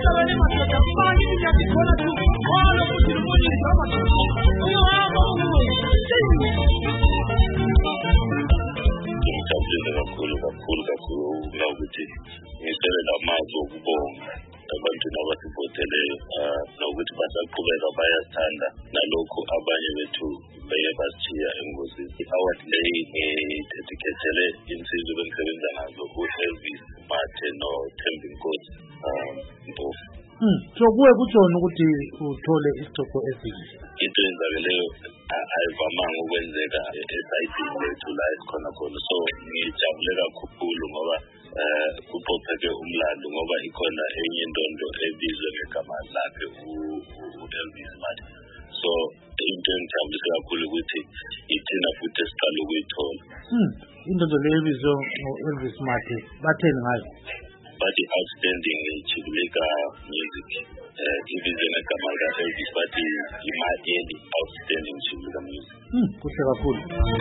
kakhulu ukuthi ngisebenza amazwi okubonga abantu nabasiphothele nokuthi basaqhubeka bayasithanda nalokhu abanye bethu beye basithiya engozini. I-award leyi ngidedicatele insizwa bengisebenza nazo u-Elvis Mathe noThembi Nkosi Mpofu. So kuwe kujona ukuthi uthole isicoco esinje. Into enzakeleyo ayivamanga ukwenzeka esayidini lethu la esikhona khona, so ngijabule kakhulu ngoba kuqopheke umlando ngoba ikhona enye indondo ebizwe ngegama lakhe u-Elvis Mathe. So into engijabulise kakhulu ukuthi ithina futhi esiqala ukuyithola. Indondo leyo ebizwe u-Elvis Mathe batheni ngayo? Bathi outstanding Chibuleka music. Ibizwe ngegama lika-Elvis bathi imali outstanding Chibuleka music. Kuhle kakhulu.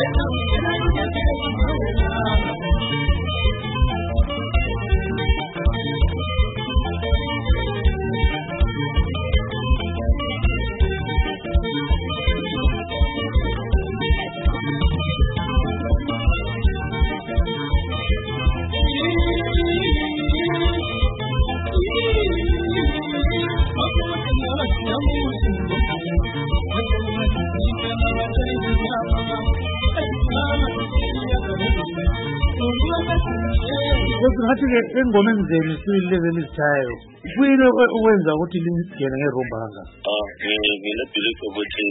Ngathi-ke engomeni zenu siyilezi elizithayo kuyini okwenza ukuthi lingene ngerumba kangaka? Ngine-belief ukuthi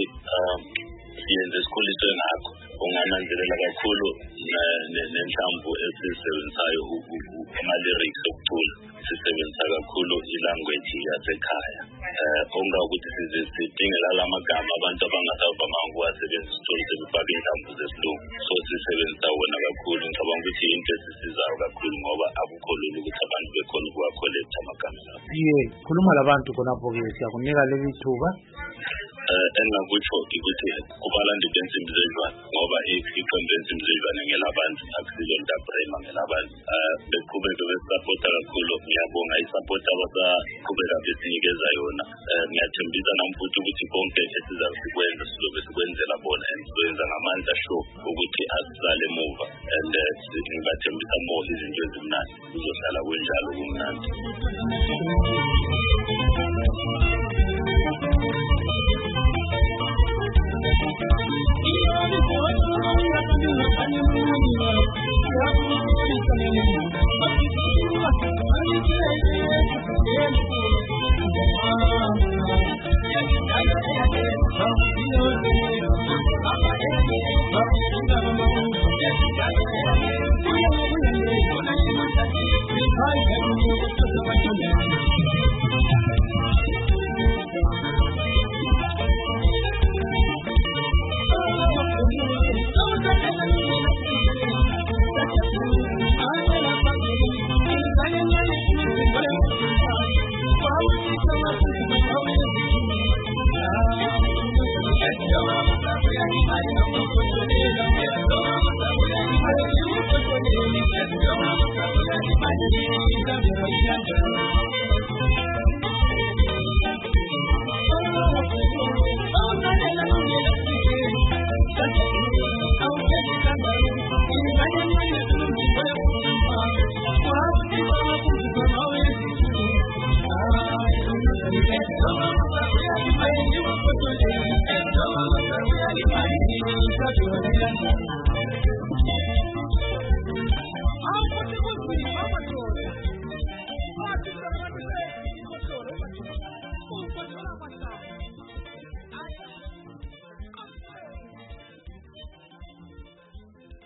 siyenze sikhuliswe ngakho. Ungananzelela kakhulu nenhlamvu esisebenzisayo ama-lyrics okucula. Sisebenzisa kakhulu ilanguage yasekhaya. Ongakuthi size sidingela lamagama abantu abangasavamanga ukuwasebenzisa uthole sebefaka inhlamvu zesilungu. So sisebenzisa wona kakhulu. Ngicabanga ukuthi into esisizayo kakhulu ngoba akukho lula ukuthi abantu bekhona ukuwa-collect amagama abo. Khuluma labantu khonapho-ke siyakunika leli thuba. Engakutsho ukuthi kubalanda insimbi zezilwane ngoba iqembu lensimbi zezilwane ngelabantu akusilo likaBrema ngelabantu. Beqhubeke besapota kakhulu. Ngiyabonga isapota abasaqhubeka besinikeza yona. Ngiyathembisa namfuthi ukuthi konke esizabe sikwenza sizobe sikwenzela bona and sizoyenza ngamandla sure ukuthi asisale emuva and ngibathembisa more izinto ezimnandi kuzohlala kunjalo kumnandi. Thank you.